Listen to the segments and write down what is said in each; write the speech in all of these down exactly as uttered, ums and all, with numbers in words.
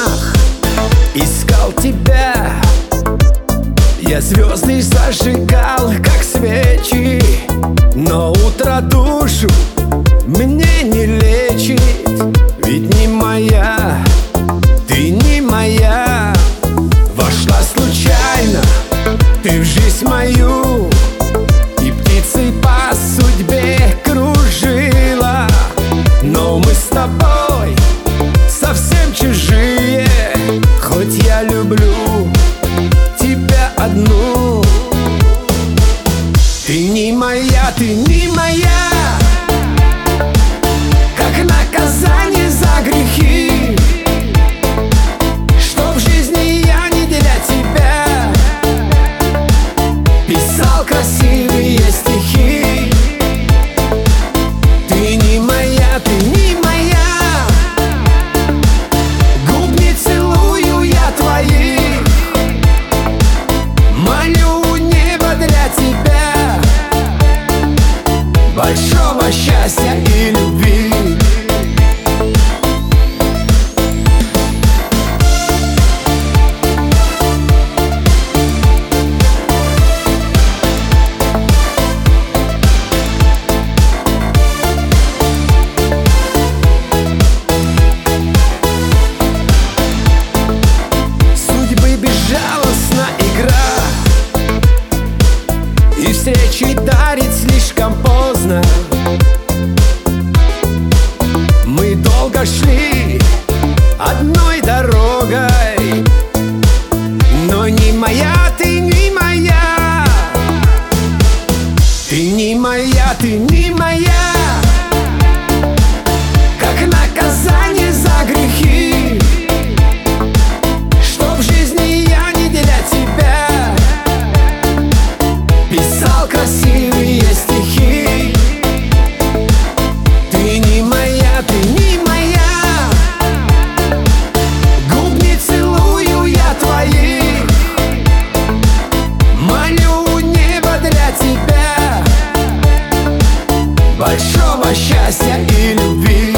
снах искал тебя. Я звезды зажигал, как свечи, но утро душу мне не лечит. Ведь не моя, ты не моя. Вошла случайно ты в жизнь мою, и птицей по судьбе кружила. Но мы с тобой совсем чужие, хоть я люблю тебя одну. Ты не моя, ты не моя, как наказание за грехи, что в жизни я не для тебя писал красивые стихи. Ты не моя, ты не моя, губ не целую я твоих, молю у неба для тебя большого счастья и любви. Безжалостна игра, и встречи дарит слишком поздно. Мы долго шли одной дорогой, но не моя, ты не моя. Ты не моя, ты не моя, как наказание за грехи, что в жизни я не для тебя писал красивые стихи. Ты не моя, ты не моя, губ не целую я твоих, молю у неба для тебя большого счастья и любви.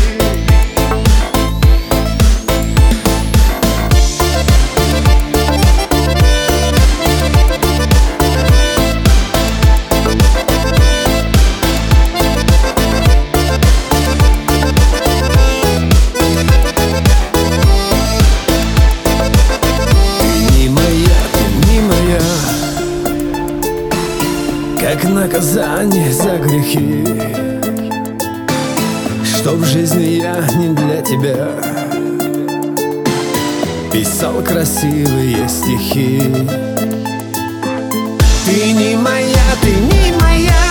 Как наказание за грехи, что в жизни я не для тебя писал красивые стихи. Ты не моя, ты не моя,